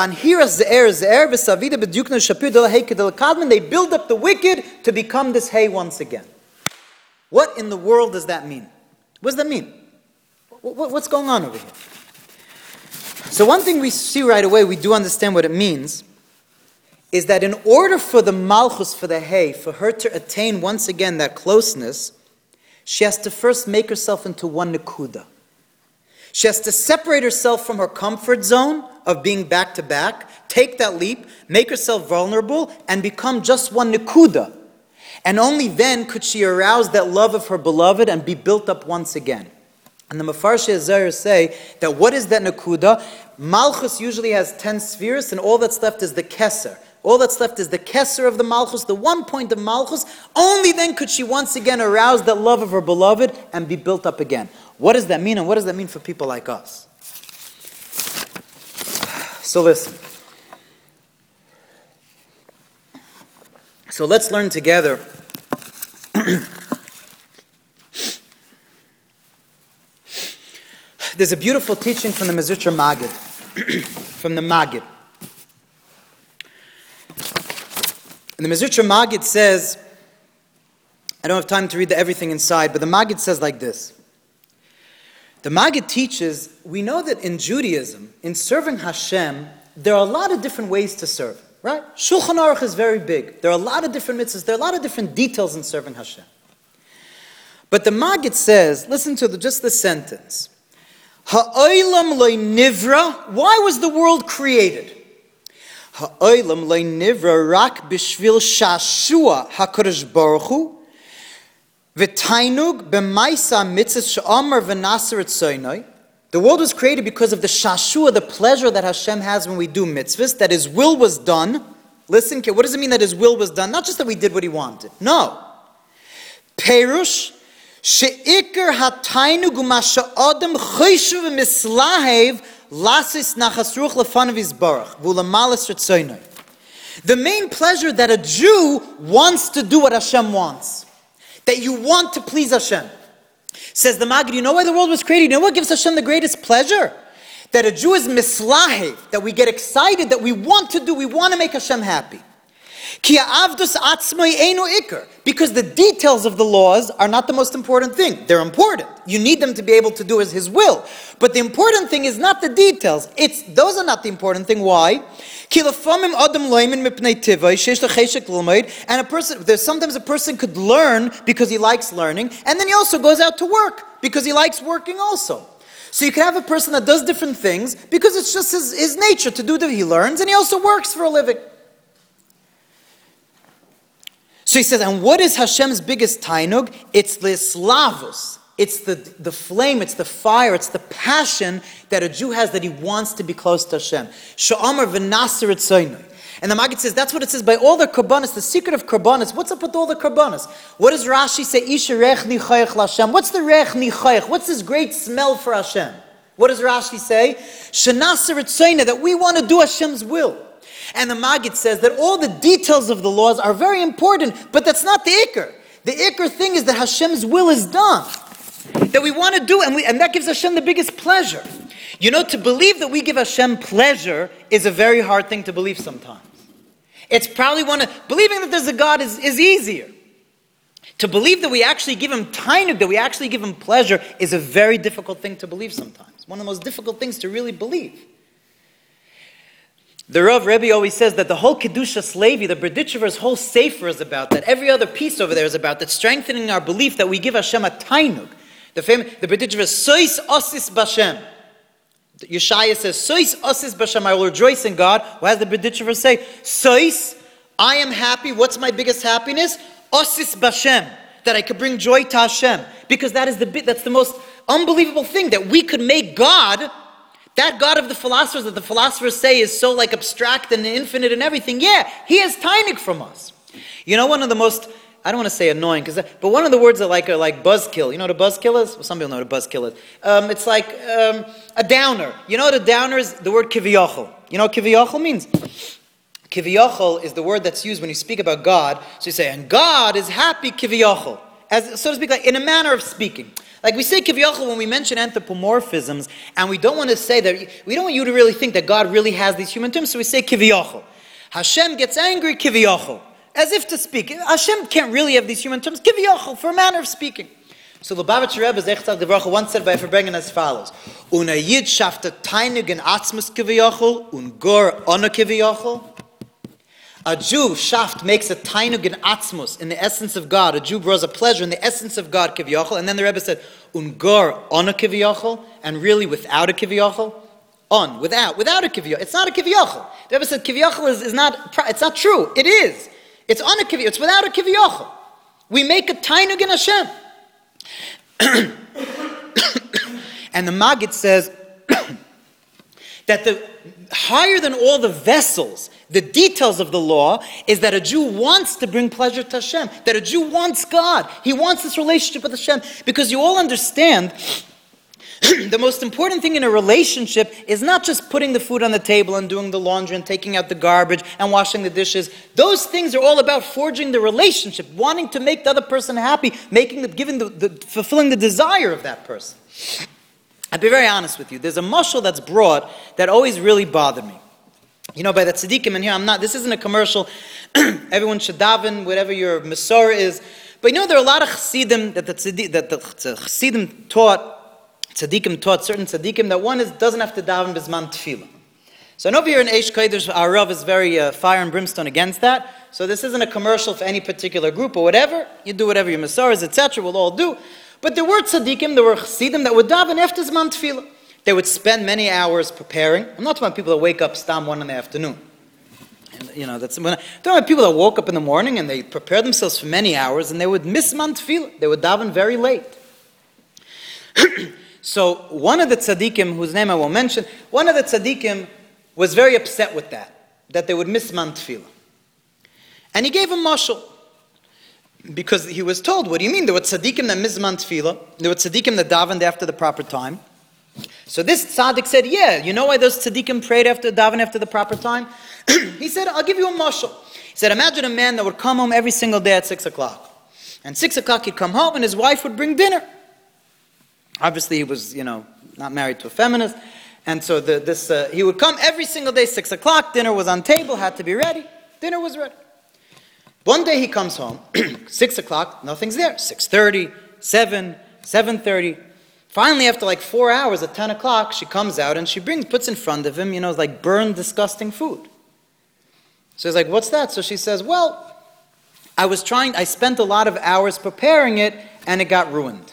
They build up the wicked to become this hay once again. What in the world does that mean? What does that mean? What's going on over here? So one thing we see right away, we do understand what it means, is that in order for the malchus, for the hay, for her to attain once again that closeness, she has to first make herself into one nekuda. She has to separate herself from her comfort zone of being back to back, take that leap, make herself vulnerable, and become just one nekuda. And only then could she arouse that love of her beloved and be built up once again. And the Mefarshei Zohar say that what is that nekuda? Malchus usually has 10 spheres, and all that's left is the keser. All that's left is the keser of the malchus, the one point of malchus. Only then could she once again arouse that love of her beloved and be built up again. What does that mean, and what does that mean for people like us? So listen. So let's learn together. There's a beautiful teaching from the Mezritcher Maggid, from the Maggid. And the Mezritcher Maggid says, I don't have time to read everything inside, but the Maggid says like this. The Maggid teaches, we know that in Judaism, in serving Hashem, there are a lot of different ways to serve, right? Shulchan Aruch is very big. There are a lot of different mitzvahs. There are a lot of different details in serving Hashem. But the Maggid says, listen to just the sentence. Ha'olam lo nivra. Why was the world created? Ha'olam lo nivra rak b'shvil shashua hakadosh baruch hu v'tainug b'maisa mitzvah she'amar v'naser etzoynoi. The world was created because of the shashua, the pleasure that Hashem has when we do mitzvahs, that His will was done. Listen, what does it mean that His will was done? Not just that we did what He wanted. No. Perush she'ikar hatainug u'masha adam choyshu v'mislahev lasis nachas ruch lefanav yizbarach v'ulamalas retzoynoi. The main pleasure that a Jew wants to do what Hashem wants, that you want to please Hashem. Says the Maggid, you know why the world was created? You know what gives Hashem the greatest pleasure? That a Jew is mislahev, that we get excited, that we want to do, we want to make Hashem happy. Because the details of the laws are not the most important thing. They're important. You need them to be able to do as His will. But the important thing is not the details. Those are not the important thing. Why? And sometimes a person could learn because he likes learning, and then he also goes out to work because he likes working also. So you can have a person that does different things because it's just his nature to do that. He learns and he also works for a living. So he says, and what is Hashem's biggest tainug? It's the slavus. It's the flame, it's the fire, it's the passion that a Jew has that he wants to be close to Hashem. Sha'amar v'naser etzoynoi. And the Maggid says, that's what it says by all the korbanos, the secret of korbanos. What's up with all the korbanos? What does Rashi say? Isha rech nichayach l'Hashem. What's the rech nichayach? What's this great smell for Hashem? What does Rashi say? Shenaser etzoynoi, that we want to do Hashem's will. And the Maggid says that all the details of the laws are very important, but that's not the ikr. The ikr thing is that Hashem's will is done. That we want to do, and that gives Hashem the biggest pleasure. You know, to believe that we give Hashem pleasure is a very hard thing to believe sometimes. It's probably believing that there's a God is easier. To believe that we actually give Him tainug, that we actually give Him pleasure, is a very difficult thing to believe sometimes. One of the most difficult things to really believe. The Rav Rebbe always says that the whole Kedushas Levi, the Berditchever's whole sefer is about that. Every other piece over there is about that, strengthening our belief that we give Hashem a tainug. The Berditchever is Sois Osis Bashem. Yeshaya says, Sois Osis Bashem, I will rejoice in God. What does the Berditchever say? Sois, I am happy. What's my biggest happiness? Osis Bashem, that I could bring joy to Hashem. Because that's the most unbelievable thing, that we could make God, that God of the philosophers, that the philosophers say is so like abstract and infinite and everything. Yeah, He has tainik from us. You know, one of the most, I don't want to say annoying, but one of the words that are like buzzkill. You know what a buzzkill is? Well, some people know what a buzzkill is. It's like a downer. You know what a downer is? The word kiviyachol. You know what kiviyachol means? Kiviyachol is the word that's used when you speak about God. So you say, and God is happy kiviyachol. As, so to speak, like in a manner of speaking. Like we say kiviyachol when we mention anthropomorphisms, and we don't want to say that, we don't want you to really think that God really has these human terms, so we say kiviyachol. Hashem gets angry, kiviyachol. As if to speak. Hashem can't really have these human terms, kiviyachol, for a manner of speaking. So Lubavitcher Rebbe Zechtzal Devracha once said by Farbrengen as follows: Una yid shafta tainig in atzmus kiviyachol, un gor ona kiviyachol. A Jew, shaft, makes a tainug in atzmus, in the essence of God. A Jew grows a pleasure in the essence of God, kiviyachol. And then the Rebbe said, ungar on a kiviyachol, and really without a kiviyachol. On, without a kiviyachol. It's not a kiviyachol. The Rebbe said kiviyachol is not, it's not true. It is. It's on a kiviyachol. It's without a kiviyachol. We make a tainug in Hashem. And the Maggid says that the higher than all the vessels, the details of the law, is that a Jew wants to bring pleasure to Hashem. That a Jew wants God. He wants this relationship with Hashem. Because you all understand, the most important thing in a relationship is not just putting the food on the table and doing the laundry and taking out the garbage and washing the dishes. Those things are all about forging the relationship, wanting to make the other person happy, fulfilling the desire of that person. I'll be very honest with you. There's a mashal that's brought that always really bothered me. You know, by the tzaddikim, and here this isn't a commercial. Everyone should daven, whatever your Masorah is. But you know, there are a lot of chassidim that the chassidim taught, tzaddikim taught, certain tzaddikim, that one doesn't have to daven bisman tefillah. So I know here in Eish Kodesh, our Rav is very fire and brimstone against that. So this isn't a commercial for any particular group or whatever. You do whatever your Masorah is, etc. We'll all do. But there were tzaddikim, there were chassidim that would daven after zman tefillah. They would spend many hours preparing. I'm not talking about people that wake up stam 1 in the afternoon. And, you know, I'm talking about people that woke up in the morning and they prepared themselves for many hours and they would miss man tefillah. They would daven very late. So one of the tzaddikim, whose name I won't mention, one of the tzaddikim was very upset with that they would miss man tefillah. And he gave a mashal. Because he was told, what do you mean? There were tzaddikim that miss man tefillah. There were tzaddikim that davened after the proper time. So this tzaddik said, yeah, you know why those tzaddikim prayed after daven after the proper time? He said, I'll give you a mashal. He said, imagine a man that would come home every single day at 6 o'clock. And 6 o'clock he'd come home and his wife would bring dinner. Obviously he was, not married to a feminist. And so he would come every single day, 6 o'clock, dinner was on table, had to be ready. Dinner was ready. One day he comes home, 6 o'clock, nothing's there. 6:30, 7, 7:30. Finally, after like 4 hours at 10 o'clock, she comes out and she puts in front of him, like burned, disgusting food. So he's like, what's that? So she says, well, I spent a lot of hours preparing it and it got ruined.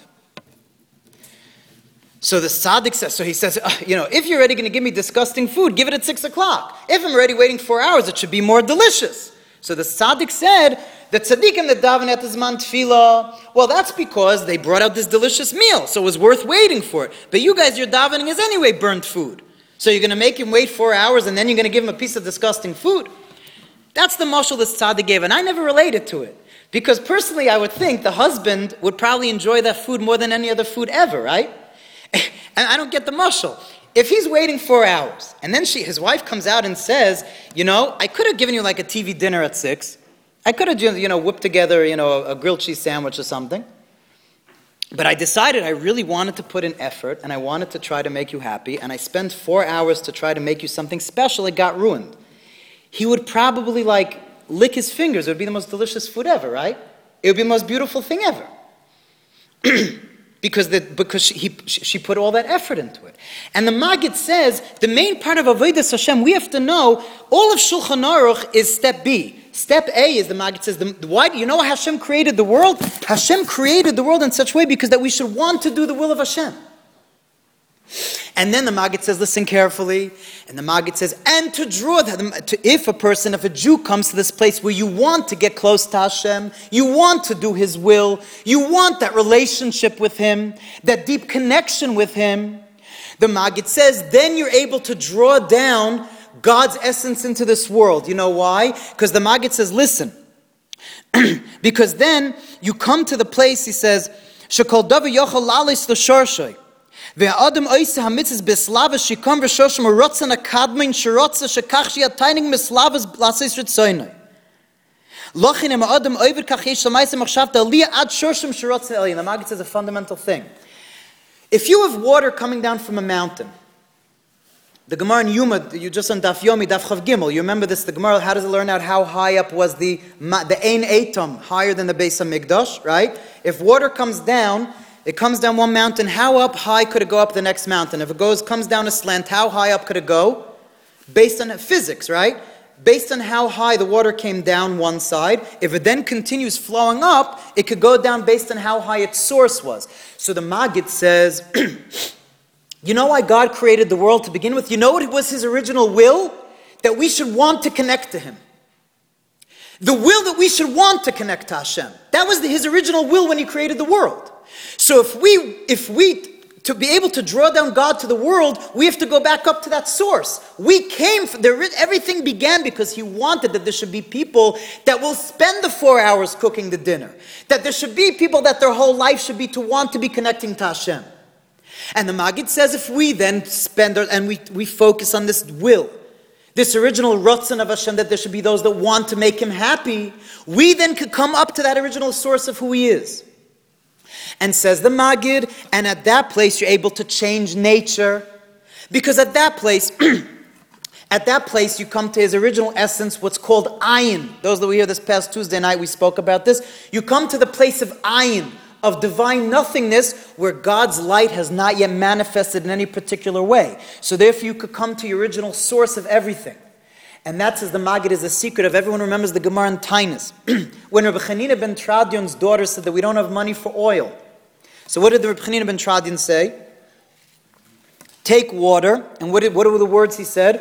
So the tzaddik says, he says, if you're already going to give me disgusting food, give it at 6 o'clock. If I'm already waiting 4 hours, it should be more delicious. So the tzaddik said, the tzaddikim that daven at zman tefillah, well, that's because they brought out this delicious meal, so it was worth waiting for it. But you guys, your davening is anyway burnt food. So you're going to make him wait 4 hours and then you're going to give him a piece of disgusting food? That's the mashal this tzaddik gave, and I never related to it. Because personally, I would think the husband would probably enjoy that food more than any other food ever, right? And I don't get the mashal. If he's waiting 4 hours, and then his wife comes out and says, I could have given you like a TV dinner at 6. I could have, whipped together, a grilled cheese sandwich or something. But I decided I really wanted to put in effort, and I wanted to try to make you happy, and I spent 4 hours to try to make you something special. It got ruined. He would probably, lick his fingers. It would be the most delicious food ever, right? It would be the most beautiful thing ever. because she put all that effort into it. And the Maggid says, the main part of Avodas Hashem, we have to know, all of Shulchan Aruch is step B. Step A is, the Maggid says, why do you know Hashem created the world? Hashem created the world in such a way because that we should want to do the will of Hashem. And then the Maggid says, listen carefully, and the Maggid says, and to draw if a Jew comes to this place where you want to get close to Hashem, you want to do His will, you want that relationship with Him, that deep connection with Him, the Maggid says, then you're able to draw down God's essence into this world. You know why? Because the Maggid says, listen, because then you come to the place, he says, Shekol davar yochel lalis l'shorshay. Ve'adam oiseh hamitzvos b'slava shikam v'shoshim urotzen akadmin shirotze shekach shiataining mislavas blasis ritzoynoi. Lochin em adam over kach yesh l'maisem achshavta aliyah ad shoshim shirotze elyon. The Maggid says a fundamental thing. If you have water coming down from a mountain, the Gemara in Yuma, you just on Daf Yomi, Daf Chav Gimel, you remember this, the Gemara, how does it learn out how high up was the Ein Eitam, higher than the Beis HaMikdash, right? If water comes down, it comes down one mountain, how up high could it go up the next mountain? If it comes down a slant, how high up could it go? Based on physics, right? Based on how high the water came down one side, if it then continues flowing up, it could go down based on how high its source was. So the Maggid says, you know why God created the world to begin with? You know what was His original will? That we should want to connect to Him. The will that we should want to connect to Hashem. That was His original will when He created the world. So if we to be able to draw down God to the world, we have to go back up to that source. Everything began because He wanted that there should be people that will spend the 4 hours cooking the dinner. That there should be people that their whole life should be to want to be connecting to Hashem. And the Maggid says if we then spend and we focus on this will, this original Ratzon of Hashem, that there should be those that want to make Him happy, we then could come up to that original source of who He is. And says the Maggid, and at that place you're able to change nature. Because at that place you come to His original essence, what's called Ayin. Those that were here this past Tuesday night, we spoke about this. You come to the place of Ayin, of divine nothingness, where God's light has not yet manifested in any particular way. So therefore you could come to your original source of everything. And that, says the Maggid, is the secret of everyone remembers the Gemara in Tainis. When Rabbi Chanina ben Tradion's daughter said that we don't have money for oil. So what did the Rabbi Chanina ben Tradion say? Take water, and what were the words he said?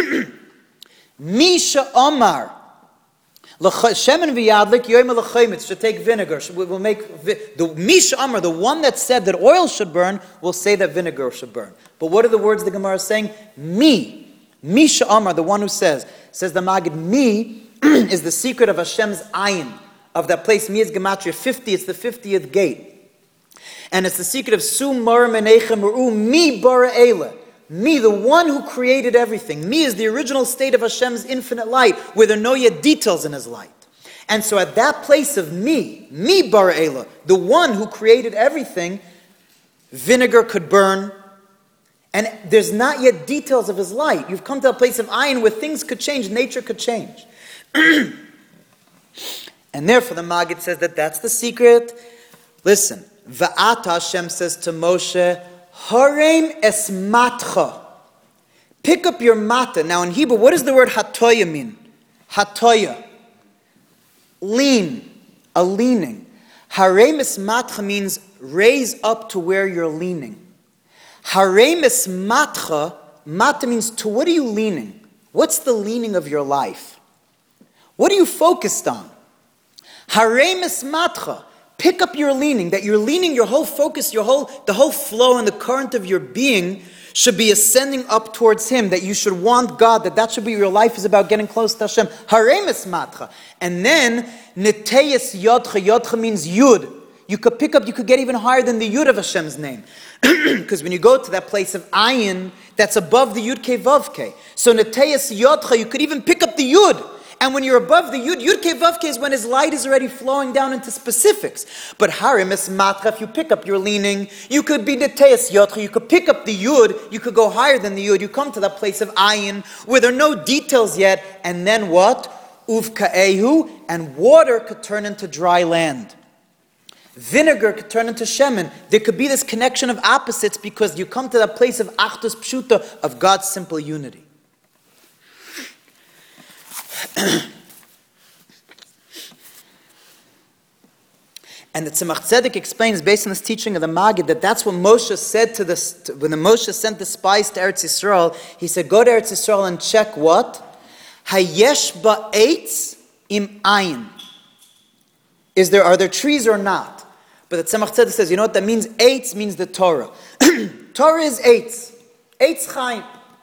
Misha Omar. Shemen v'yadlik yoyim l'chaymitz, should take vinegar. We'll make the Misha Amar, the one that said that oil should burn, will say that vinegar should burn. But what are the words the Gemara is saying? Misha Amar, the one who says the Maggid, Mi is the secret of Hashem's Ayin, of that place. Mi is Gematria 50, it's the 50th gate. And it's the secret of Sum Mar Menechem Ru Mi Bara Eila. Me, the one who created everything. Me is the original state of Hashem's infinite light, where there are no yet details in His light. And so at that place of me Bara Eila, the one who created everything, vinegar could burn, and there's not yet details of His light. You've come to a place of ayin where things could change, nature could change. And therefore the Maggid says that that's the secret. Listen, Va'ata, Hashem says to Moshe, Harem es matcha. Pick up your mata. Now in Hebrew, what does the word hatoya mean? Hatoya. Lean. A leaning. Harem es matcha means raise up to where you're leaning. Harem es matcha, mata means to what are you leaning? What's the leaning of your life? What are you focused on? Harem es matcha. Pick up your leaning, that you're leaning, your whole focus, the whole flow and the current of your being should be ascending up towards Him, that you should want God, that should be your life is about getting close to Hashem. Harem es matcha. And then, neteyes yodcha. Yodcha means yud. You could get even higher than the yud of Hashem's name. Because when you go to that place of ayin, that's above the yud ke vav ke. So neteyes yodcha, you could even pick up the yud. And when you're above the Yud, Yud Ke Vav Ke is when His light is already flowing down into specifics. But Harem es matcha, if you pick up your leaning, you could be Neteyes Yotcha, you could pick up the Yud, you could go higher than the Yud, you come to that place of Ayin, where there are no details yet, and then what? Uv Ka'ehu, and water could turn into dry land. Vinegar could turn into shemen. There could be this connection of opposites because you come to that place of achdus pshuta, of God's simple unity. And the Tzemach Tzedek explains, based on this teaching of the Maggid, that that's what Moshe said when the Moshe sent the spies to Eretz Yisrael. He said, go to Eretz Yisrael and check what? Hayesh ba'etz im ayin. Are there trees or not? But the Tzemach Tzedek says, you know what that means? Eitz means the Torah. Torah is eitz. Eitz chaim.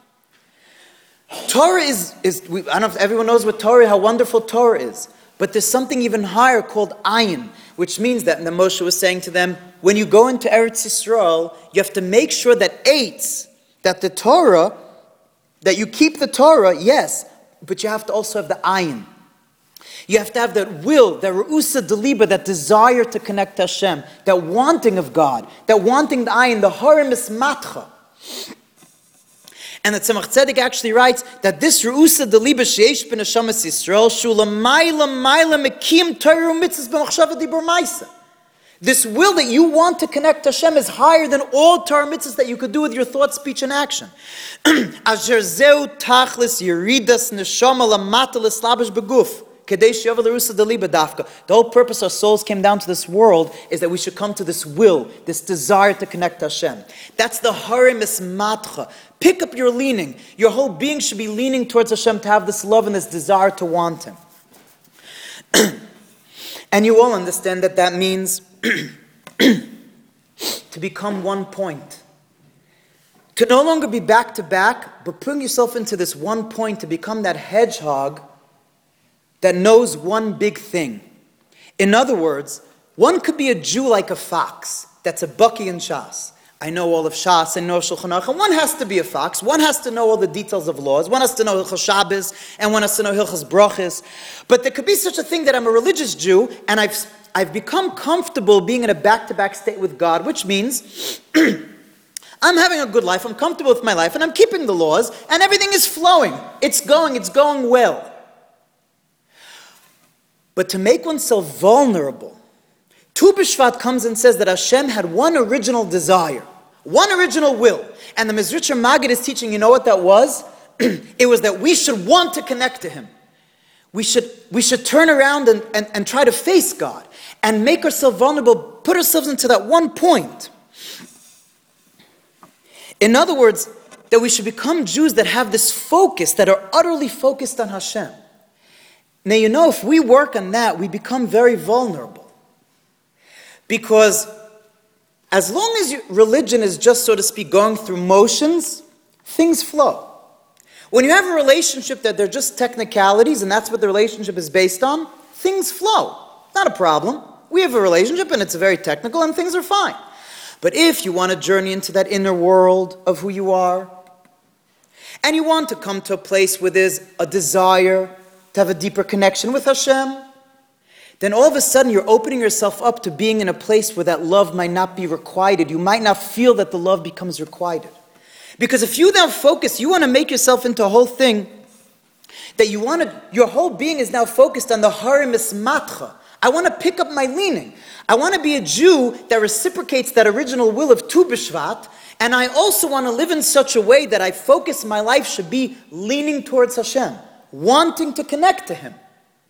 Torah is I don't know if everyone knows what Torah, how wonderful Torah is. But there's something even higher called ayin, which means that, and the Moshe was saying to them, when you go into Eretz Yisrael, you have to make sure that that the Torah, that you keep the Torah, yes, but you have to also have the ayin. You have to have that will, that re'usa deliba, that desire to connect to Hashem, that wanting of God, that wanting the ayin, the harim ismatcha. And the Tzemach Tzedek actually writes that this Re'usa Deliba Sheish Ben Hashamas Yisrael Shula Maila Mekim Torah Mitzvahs B'Machshava Dibur Maisa. This will that you want to connect to Hashem is higher than all Torah mitzvahs that you could do with your thought, speech, and action. Asher Zeu Tachlis Yeridas Neshama Lamata L'Slabish Beguf. The whole purpose our souls came down to this world is that we should come to this will, this desire to connect to Hashem. That's the harim ismatcha. Pick up your leaning. Your whole being should be leaning towards Hashem to have this love and this desire to want Him. And you all understand that that means to become one point. To no longer be back to back, but putting yourself into this one point to become that hedgehog that knows one big thing. In other words, one could be a Jew like a fox. That's a Baki in Shas. I know all of Shas and know Shulchan Aruch. And one has to be a fox. One has to know all the details of laws. One has to know Hilchos Shabbos, and one has to know Hilchos Brachos. But there could be such a thing that I'm a religious Jew, and I've become comfortable being in a back-to-back state with God, which means I'm having a good life, I'm comfortable with my life, and I'm keeping the laws, and everything is flowing. It's going well. But to make oneself vulnerable, Tu B'Shvat comes and says that Hashem had one original desire, one original will. And the Mizritcher Maggid is teaching, you know what that was? It was that we should want to connect to Him. We should turn around and try to face God and make ourselves vulnerable, put ourselves into that one point. In other words, that we should become Jews that have this focus, that are utterly focused on Hashem. Now, you know, if we work on that, we become very vulnerable. Because as long as religion is just, so to speak, going through motions, things flow. When you have a relationship that they're just technicalities, and that's what the relationship is based on, things flow. Not a problem. We have a relationship, and it's very technical, and things are fine. But if you want to journey into that inner world of who you are, and you want to come to a place where there's a desire to have a deeper connection with Hashem, then all of a sudden you're opening yourself up to being in a place where that love might not be requited. You might not feel that the love becomes requited. Because if you now focus, you want to make yourself into a whole thing that your whole being is now focused on the harim ismatcha. I want to pick up my leaning. I want to be a Jew that reciprocates that original will of Tu B'Shvat, and I also want to live in such a way that I focus my life should be leaning towards Hashem, wanting to connect to Him.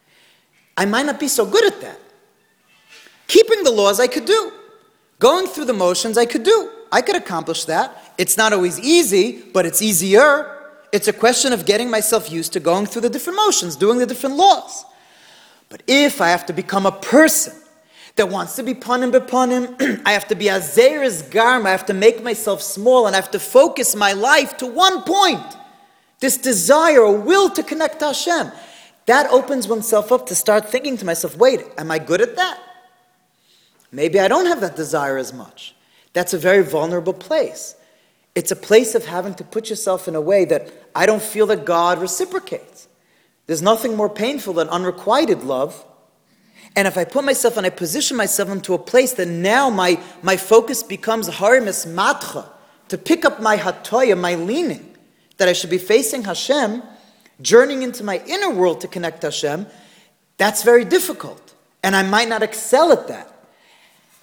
I might not be so good at that. Keeping the laws I could do. Going through the motions I could do. I could accomplish that. It's not always easy, but it's easier. It's a question of getting myself used to going through the different motions, doing the different laws. But if I have to become a person that wants to be panim b'panim, I have to be azeres garm, I have to make myself small, and I have to focus my life to one point. This desire or will to connect to Hashem. That opens oneself up to start thinking to myself, wait, am I good at that? Maybe I don't have that desire as much. That's a very vulnerable place. It's a place of having to put yourself in a way that I don't feel that God reciprocates. There's nothing more painful than unrequited love. And if I put myself and I position myself into a place that now my focus becomes harim ismatcha, to pick up my hatoya, my leaning, that I should be facing Hashem, journeying into my inner world to connect to Hashem, that's very difficult. And I might not excel at that.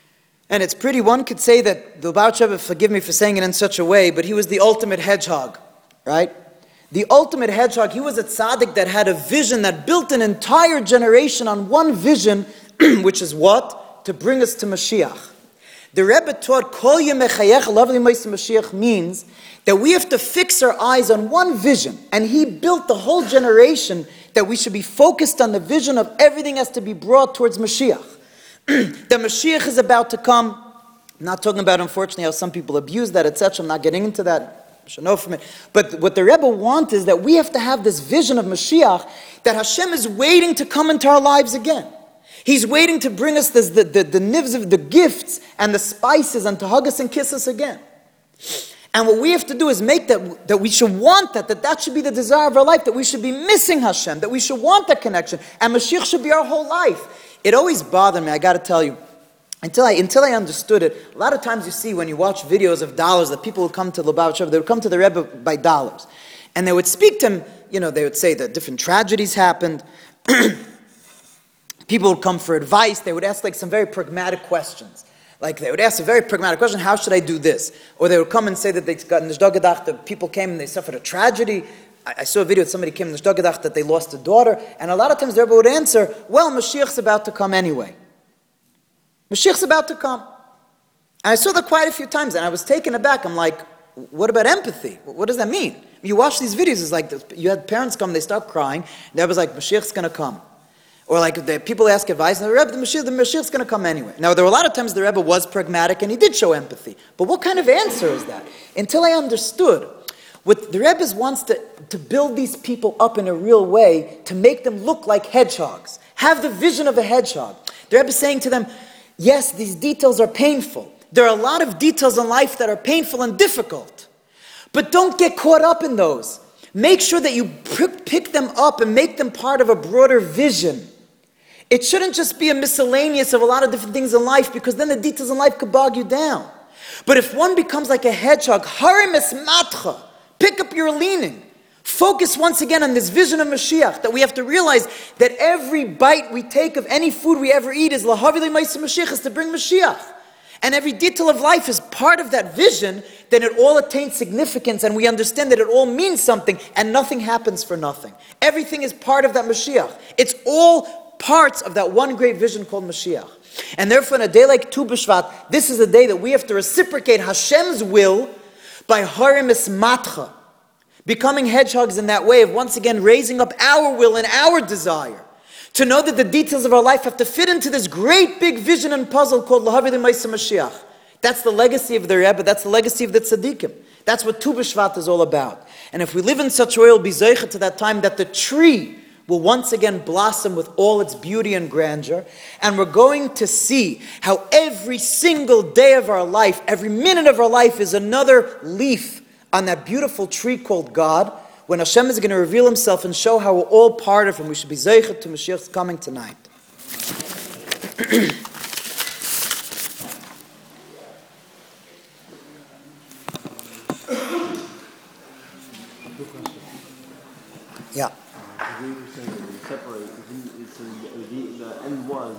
And it's pretty, one could say that the Lubavitcher Rebbe, forgive me for saying it in such a way, but he was the ultimate hedgehog, right? The ultimate hedgehog. He was a tzaddik that had a vision that built an entire generation on one vision, which is what? To bring us to Mashiach. The Rebbe taught Kol Yemechayech Lavli Ma'aseh Mashiach means that we have to fix our eyes on one vision. And he built the whole generation that we should be focused on the vision of everything has to be brought towards Mashiach. The Mashiach is about to come. I'm not talking about, unfortunately, how some people abuse that, etc. I'm not getting into that. I should know from it. But what the Rebbe wants is that we have to have this vision of Mashiach, that Hashem is waiting to come into our lives again. He's waiting to bring us the nivs of the gifts and the spices and to hug us and kiss us again. And what we have to do is make that we should want that should be the desire of our life, that we should be missing Hashem, that we should want that connection, and Mashiach should be our whole life. It always bothered me, I got to tell you, until I understood it. A lot of times you see when you watch videos of dollars that people would come to Lubavitcher, they would come to the Rebbe by dollars. And they would speak to him, they would say that different tragedies happened. People would come for advice. They would ask some very pragmatic questions. Like they would ask a very pragmatic question, how should I do this? Or they would come and say that they got Nishdagedach, that people came and they suffered a tragedy. I saw a video that somebody came in Nishdagedach that they lost a daughter. And a lot of times the Rebbe would answer, well, Mashiach's about to come anyway. Mashiach's about to come. And I saw that quite a few times, and I was taken aback. I'm like, what about empathy? What does that mean? You watch these videos, it's like you had parents come, they start crying, and the Rebbe's like, Mashiach's going to come. Or like the people ask advice, and the Mashiach's going to come anyway. Now, there were a lot of times the Rebbe was pragmatic, and he did show empathy. But what kind of answer is that? Until I understood, what the Rebbe wants to build these people up in a real way, to make them look like hedgehogs. Have the vision of a hedgehog. The Rebbe is saying to them, yes, these details are painful. There are a lot of details in life that are painful and difficult. But don't get caught up in those. Make sure that you pick them up and make them part of a broader vision. It shouldn't just be a miscellaneous of a lot of different things in life, because then the details in life could bog you down. But if one becomes like a hedgehog, harim es matcha, pick up your leaning. Focus once again on this vision of Mashiach, that we have to realize that every bite we take of any food we ever eat is lahavi le'maisa Mashiach, is to bring Mashiach. And every detail of life is part of that vision, then it all attains significance and we understand that it all means something and nothing happens for nothing. Everything is part of that Mashiach. It's all parts of that one great vision called Mashiach. And therefore, in a day like Tu B'Shvat, this is a day that we have to reciprocate Hashem's will by harim es matcha, becoming hedgehogs in that way of once again raising up our will and our desire to know that the details of our life have to fit into this great big vision and puzzle called Lahavi L'Maisa Mashiach. That's the legacy of the Rebbe, that's the legacy of the Tzaddikim. That's what Tu B'Shvat is all about. And if we live in such a way, we'll be zeicha to that time that the tree will once again blossom with all its beauty and grandeur. And we're going to see how every single day of our life, every minute of our life is another leaf on that beautiful tree called God, when Hashem is going to reveal Himself and show how we're all part of Him. We should be zeicha to Mashiach's coming tonight. Yeah. The end was